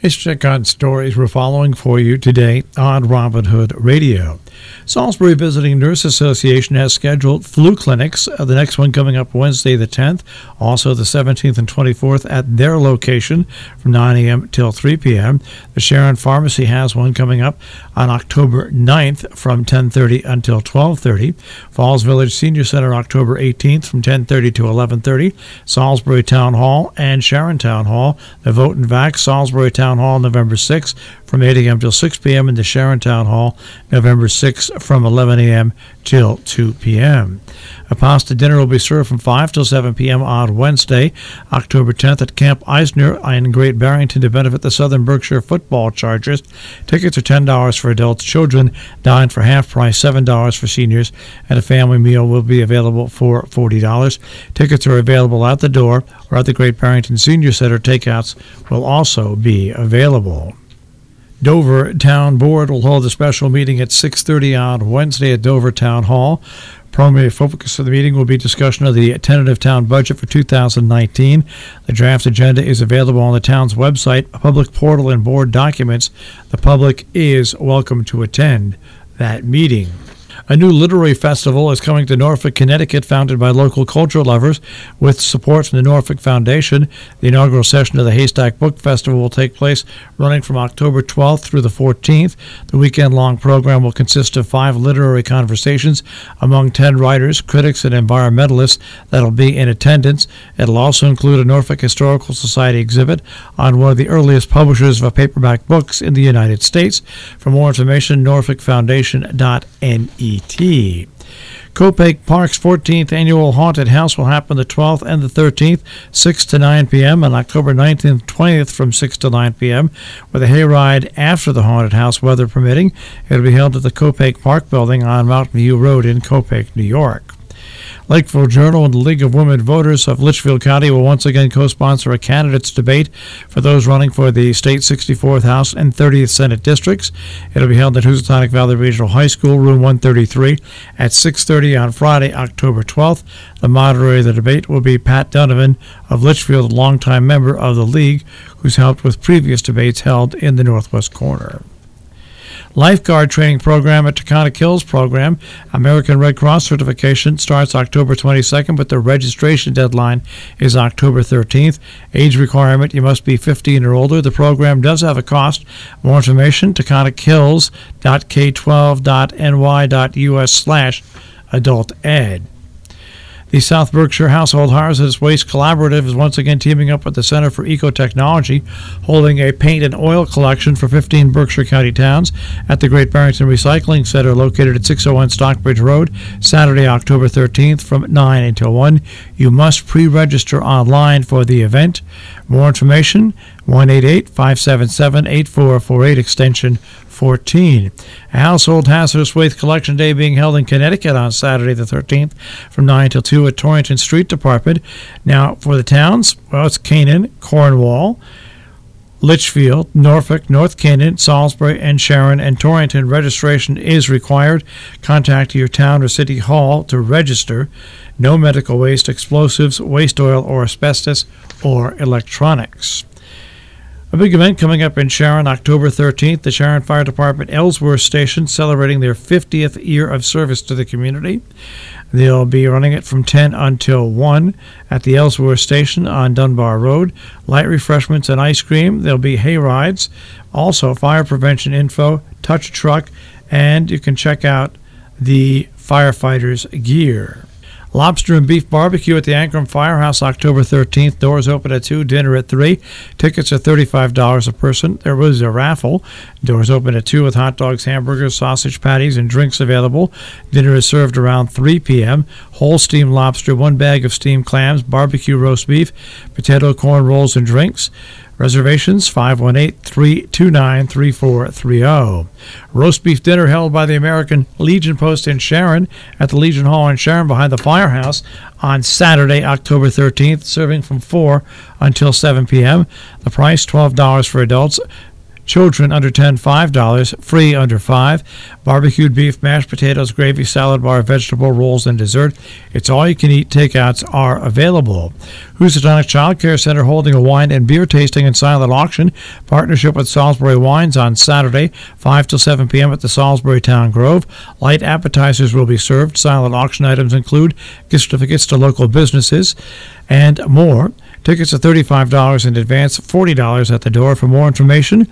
Let's check on stories we're following for you today on Robin Hood Radio. Salisbury Visiting Nurse Association has scheduled flu clinics, the next one coming up Wednesday the 10th, also the 17th and 24th at their location from 9 a.m. till 3 p.m. The Sharon Pharmacy has one coming up on October 9th from 10:30 until 12:30. Falls Village Senior Center October 18th from 10:30 to 11:30. Salisbury Town Hall and Sharon Town Hall. The Vote and Vax Salisbury Town Hall November 6th from 8 a.m. till 6 p.m. and the Sharon Town Hall November 6th from 11 a.m. till 2 p.m. A pasta dinner will be served from 5 till 7 p.m. on Wednesday, October 10th at Camp Eisner in Great Barrington to benefit the Southern Berkshire Football Chargers. Tickets are $10 for adults. Children dine for half price, $7 for seniors, and a family meal will be available for $40. Tickets are available at the door or at the Great Barrington Senior Center. Takeouts will also be available. Dover Town Board will hold a special meeting at 6:30 on Wednesday at Dover Town Hall. Primary focus of the meeting will be discussion of the tentative town budget for 2019. The draft agenda is available on the town's website, a public portal, and board documents. The public is welcome to attend that meeting. A new literary festival is coming to Norfolk, Connecticut, founded by local culture lovers with support from the Norfolk Foundation. The inaugural session of the Haystack Book Festival will take place running from October 12th through the 14th. The weekend-long program will consist of 5 literary conversations among 10 writers, critics, and environmentalists that will be in attendance. It will also include a Norfolk Historical Society exhibit on one of the earliest publishers of paperback books in the United States. For more information, norfolkfoundation.net. Copake Park's 14th annual Haunted House will happen the 12th and the 13th, 6 to 9 p.m., and October 19th and 20th from 6 to 9 p.m., with a hayride after the Haunted House, weather permitting. It will be held at the Copake Park building on Mountain View Road in Copake, New York. Lakeville Journal and the League of Women Voters of Litchfield County will once again co-sponsor a candidates debate for those running for the state 64th House and 30th Senate districts. It will be held at Housatonic Valley Regional High School, room 133, at 6:30 on Friday, October 12th. The moderator of the debate will be Pat Donovan of Litchfield, a longtime member of the League, who's helped with previous debates held in the Northwest Corner. Lifeguard training program at Taconic Hills program. American Red Cross certification starts October 22nd, but the registration deadline is October 13th. Age requirement, you must be 15 or older. The program does have a cost. More information, taconichills.k12.ny.us/adult ed. The South Berkshire Household Hazardous Waste Collaborative is once again teaming up with the Center for Ecotechnology, holding a paint and oil collection for 15 Berkshire County towns at the Great Barrington Recycling Center located at 601 Stockbridge Road, Saturday, October 13th from 9 until 1. You must pre-register online for the event. More information, 1-888-577-8448, extension 14. A Household Hazardous Waste Collection Day being held in Connecticut on Saturday the 13th from 9 till 2 at Torrington Street Department. Now, for the towns, well, it's Canaan, Cornwall, Litchfield, Norfolk, North Canaan, Salisbury, and Sharon, and Torrington. Registration is required. Contact your town or city hall to register. No medical waste, explosives, waste oil, or asbestos, or electronics. A big event coming up in Sharon, October 13th. The Sharon Fire Department Ellsworth Station celebrating their 50th year of service to the community. They'll be running it from 10 until 1 at the Ellsworth Station on Dunbar Road. Light refreshments and ice cream. There'll be hay rides. Also, fire prevention info, touch truck, and you can check out the firefighters' gear. Lobster and beef barbecue at the Ancram Firehouse, October 13th. Doors open at 2, dinner at 3. Tickets are $35 a person. There was a raffle. Doors open at 2 with hot dogs, hamburgers, sausage patties, and drinks available. Dinner is served around 3 p.m. Whole steamed lobster, 1 bag of steamed clams, barbecue roast beef, potato, corn rolls, and drinks. Reservations 518-329-3430. Roast beef dinner held by the American Legion Post in Sharon at the Legion Hall in Sharon behind the firehouse on Saturday, October 13th, serving from 4 until 7 p.m. The price $12 for adults, Children under 10, $5. Free under 5. Barbecued beef, mashed potatoes, gravy, salad bar, vegetable rolls, and dessert. It's all you can eat. Takeouts are available. Housatonic Child Care Center holding a wine and beer tasting and silent auction. Partnership with Salisbury Wines on Saturday, 5 till 7 p.m. at the Salisbury Town Grove. Light appetizers will be served. Silent auction items include gift certificates to local businesses and more. Tickets are $35 in advance, $40 at the door. For more information,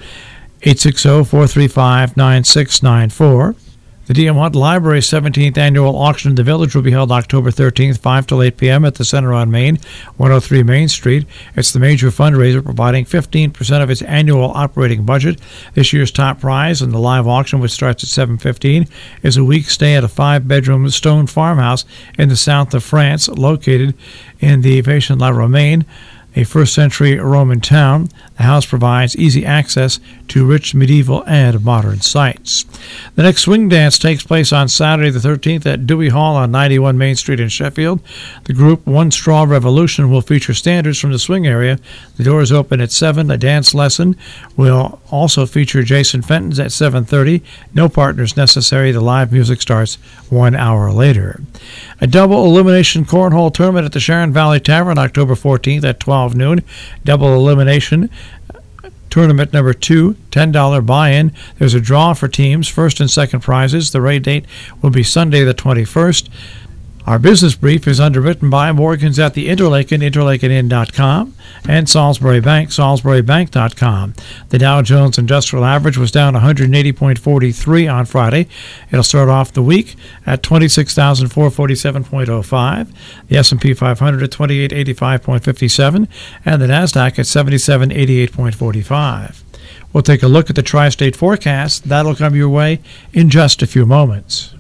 860-435-9694. The D.M. Hunt Library's 17th annual auction in the Village will be held October 13th, 5 till 8 p.m. at the Center on Main, 103 Main Street. It's the major fundraiser providing 15% of its annual operating budget. This year's top prize in the live auction, which starts at 7:15, is a week stay at a 5-bedroom stone farmhouse in the south of France, located in the Vaison-la-Romaine, a first-century Roman town. The house provides easy access to rich medieval and modern sites. The next swing dance takes place on Saturday the 13th at Dewey Hall on 91 Main Street in Sheffield. The group One Straw Revolution will feature standards from the swing area. The doors open at 7. A dance lesson will also feature Jason Fenton's at 7:30. No partners necessary. The live music starts 1 hour later. A double elimination cornhole tournament at the Sharon Valley Tavern October 14th at 12 noon. Double elimination tournament number 2, $10 buy-in. There's a draw for teams, first and second prizes. The race date will be Sunday the 21st. Our business brief is underwritten by Morgan's at the Interlaken, interlakenin.com, and Salisbury Bank, salisburybank.com. The Dow Jones Industrial Average was down 180.43 on Friday. It'll start off the week at 26,447.05. The S&P 500 at 2885.57, and the Nasdaq at 7788.45. We'll take a look at the tri-state forecast. That'll come your way in just a few moments.